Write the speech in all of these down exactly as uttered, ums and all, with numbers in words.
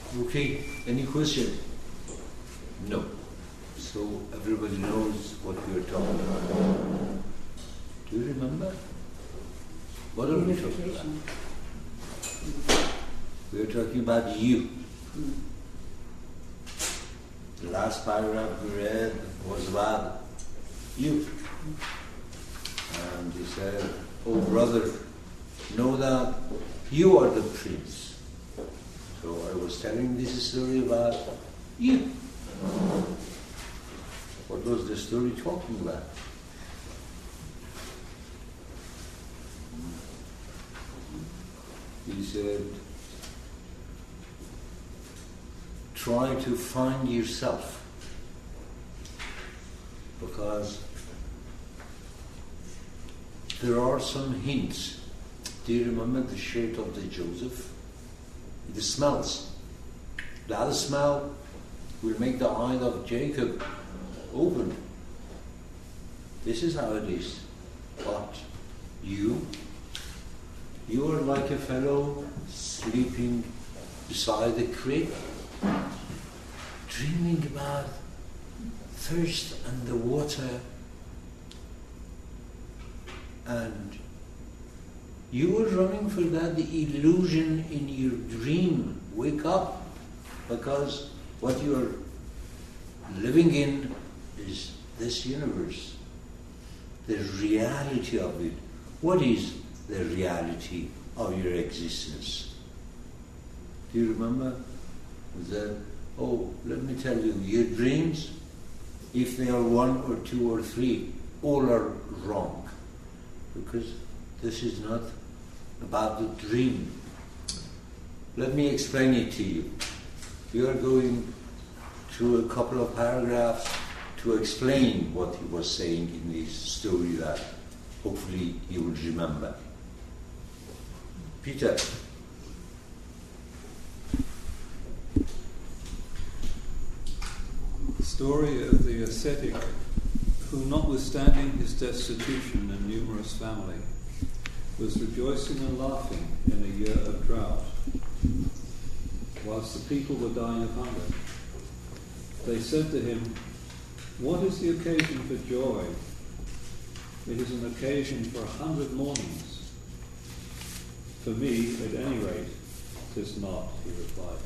Okay, any question? No. So everybody knows what we are talking about. Do you remember? What are we talking about? We are talking about you. Mm. The last paragraph we read was about you. And he said, oh brother, know that you are the prince. So I was telling this story about you. What was the story talking about? He said, try to find yourself, because there are some hints. Do you remember the shirt of the Joseph? It smells. That smell will make the eye of Jacob open. This is how it is. But you, you are like a fellow sleeping beside the creek, dreaming about thirst and the water, and you are running for that illusion in your dream. Wake up, because what you are living in is this universe, the reality of it. What is the reality of your existence? Do you remember that? Oh, let me tell you, your dreams, if they are one or two or three, all are wrong, because this is not about the dream. Let me explain it to you. We are going through a couple of paragraphs to explain what he was saying in this story that hopefully you will remember. Peter. Story of the ascetic who, notwithstanding his destitution and numerous family, was rejoicing and laughing in a year of drought, whilst the people were dying of hunger. They said to him, what is the occasion for joy? It is an occasion for a hundred mournings. For me, at any rate, 'tis not, he replied.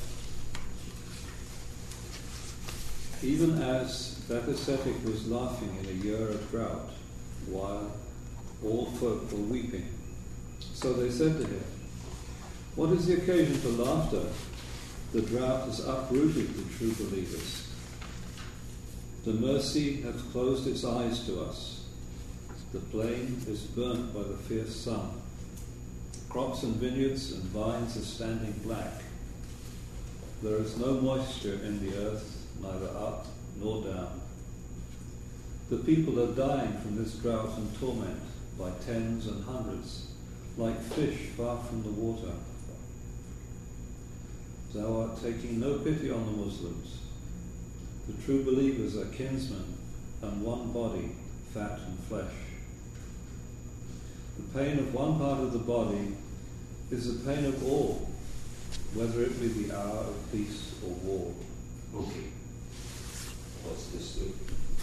Even as that ascetic was laughing in a year of drought, while all folk were weeping, so they said to him, what is the occasion for laughter? The drought has uprooted the true believers. The mercy hath closed its eyes to us. The plain is burnt by the fierce sun. Crops and vineyards and vines are standing black. There is no moisture in the earth, neither up nor down. The people are dying from this drought and torment by tens and hundreds, like fish far from the water. Thou art taking no pity on the Muslims. The true believers are kinsmen and one body, fat and flesh. The pain of one part of the body is the pain of all, whether it be the hour of peace or war. Okay. What's this do?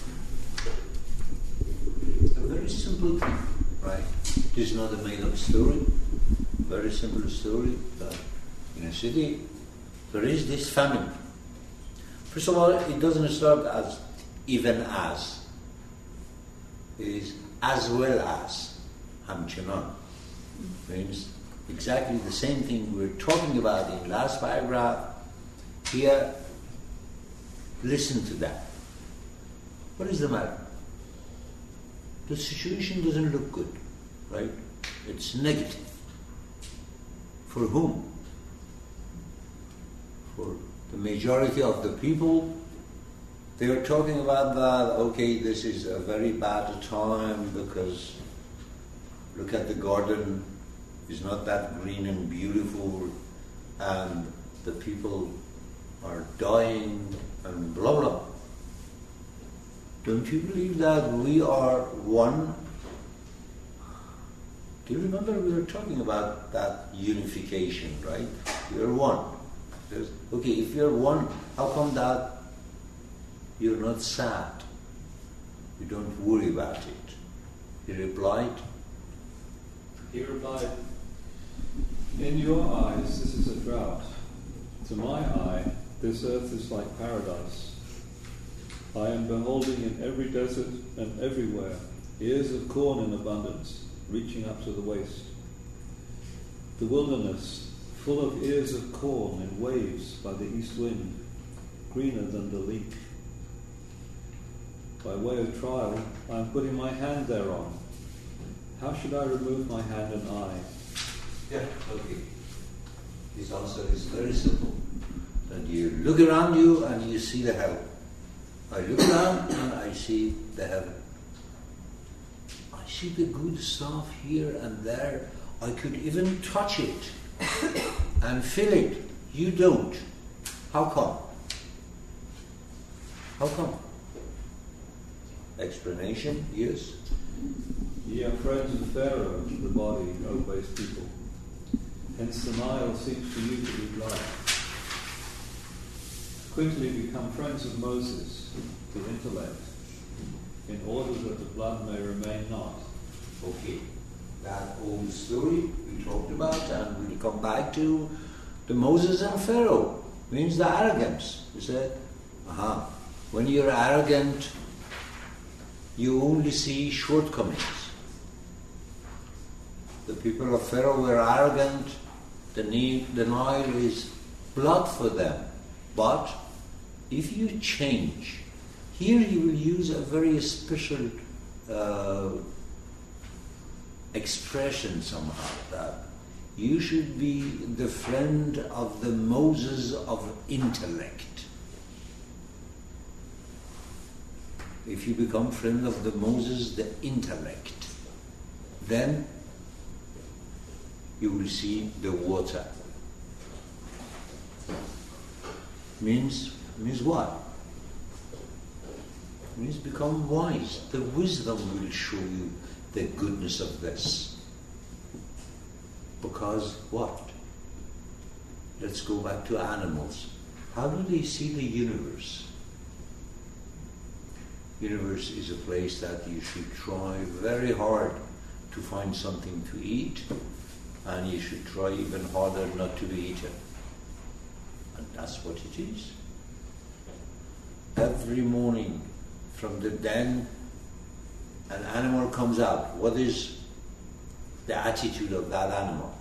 A very simple thing, right? This is not a made-up story. Very simple story that in a city there is this famine. First of all, it doesn't start as even as. It is as well as. Hamchanan. Means exactly the same thing we were talking about in last paragraph. Here, listen to that. What is the matter? The situation doesn't look good, right? It's negative. For whom? For the majority of the people. They are talking about that, okay, this is a very bad time because look at the garden, it's not that green and beautiful, and the people are dying and blah blah. Don't you believe that we are one? Do you remember we were talking about that unification, right? We are one. Says, okay, if you're one, how come that you're not sad? You don't worry about it. He replied, He replied, in your eyes this is a drought. To my eye, this earth is like paradise. I am beholding in every desert and everywhere ears of corn in abundance, reaching up to the waist. The wilderness, full of ears of corn in waves by the east wind, greener than the leek. By way of trial, I am putting my hand thereon. How should I remove my hand and eye? yeah, okay. His answer is very simple. That you look around you and you see the heaven. I look around and I see the heaven. I see the good stuff here and there. I could even touch it and feel it. You don't. How come? How come? Explanation, yes? Ye are friends of Pharaoh, the body, O base people. Hence the Nile seems to you to be dry. Quickly become friends of Moses, the intellect, in order that the blood may remain not. Okay. That old story we talked about, and we'll come back to the Moses and Pharaoh. Means the arrogance. You said, aha, when you're arrogant, you only see shortcomings. The people of Pharaoh were arrogant. The Nile, the Nile is blood for them. But if you change, here you will use a very special uh, expression somehow, that you should be the friend of the Moses of intellect. If you become friend of the Moses, the intellect, then you will see the water. Means, means what? Means become wise. The wisdom will show you the goodness of this. Because what? Let's go back to animals. How do they see the universe? Universe is a place that you should try very hard to find something to eat, and you should try even harder not to be eaten. And that's what it is. Every morning from the den, an animal comes out. What is the attitude of that animal?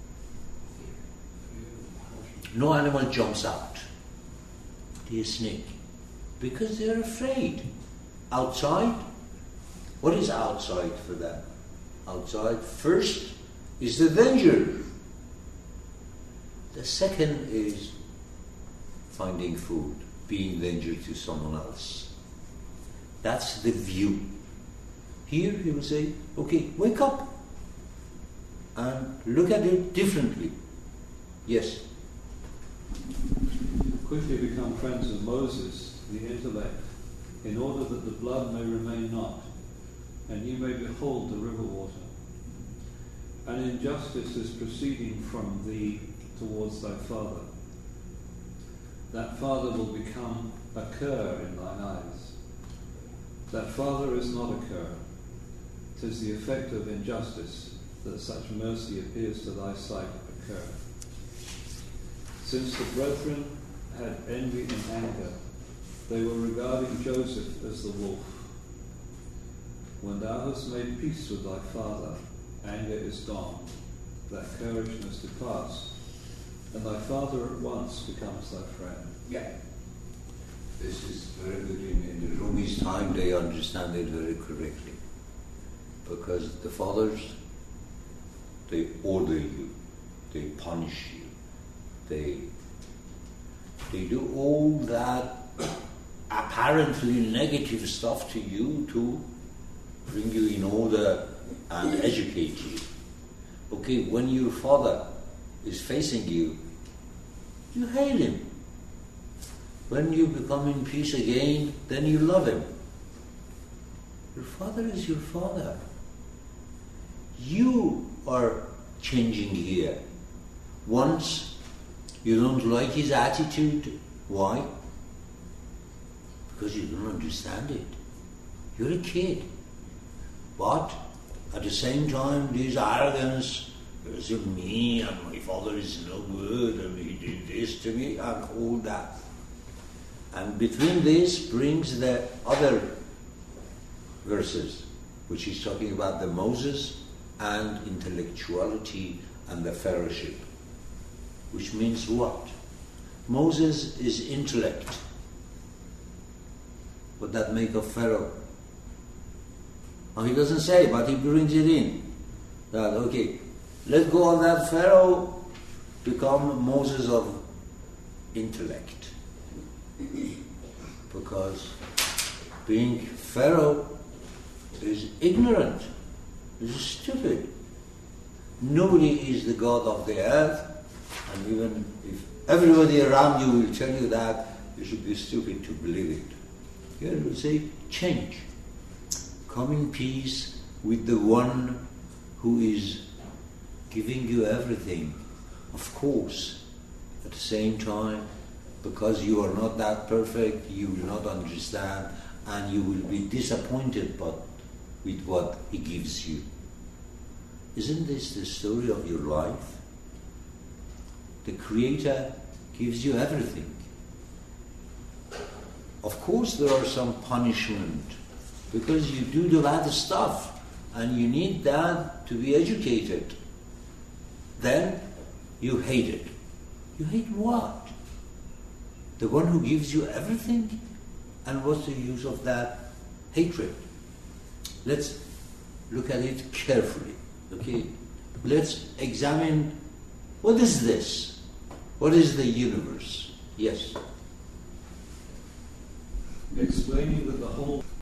No animal jumps out. The snake. Because they're afraid. Outside, what is outside for them? Outside, first, is the danger. The second is finding food, being danger to someone else. That's the view. Here he will say, okay, wake up and look at it differently. Yes? Quickly become friends of Moses, the intellect, in order that the blood may remain not, and you may behold the river water. An injustice is proceeding from thee towards thy father. That father will become a cur in thine eyes. That father is not a cur. 'Tis the effect of injustice that such mercy appears to thy sight occur. Since the brethren had envy and anger, they were regarding Joseph as the wolf. When thou hast made peace with thy father, anger is gone, that currishness departs, and thy father at once becomes thy friend. Yeah. This is very good. In, in the Rumi's time, they understand it very correctly. Because the fathers, they order you, they punish you, they they do all that apparently negative stuff to you to bring you in order and educate you. Okay, when your father is facing you, you hate him. When you become in peace again, then you love him. Your father is your father. You are changing here. Once You don't like his attitude. Why? Because you don't understand it. You're a kid. But at the same time, this arrogance, is me and my father is no good and he did this to me and all that. And between this brings the other verses, which is talking about the Moses and intellectuality and the fellowship. Which means what? Moses is intellect. What that make of Pharaoh? Now he doesn't say, but he brings it in. That, okay, let go of that Pharaoh, become Moses of intellect. Because being Pharaoh is ignorant, is stupid. Nobody is the God of the earth, and even if everybody around you will tell you that, you should be stupid to believe it. Here we say, change. Come in peace with the one who is giving you everything. Of course, at the same time, because you are not that perfect, you will not understand, and you will be disappointed but with what he gives you. Isn't this the story of your life? The Creator gives you everything. Of course there are some punishment, because you do the bad stuff, and you need that to be educated. Then you hate it. You hate what? The one who gives you everything? And what's the use of that hatred? Let's look at it carefully. Okay? Let's examine, what is this? What is the universe? Yes? Explaining that the whole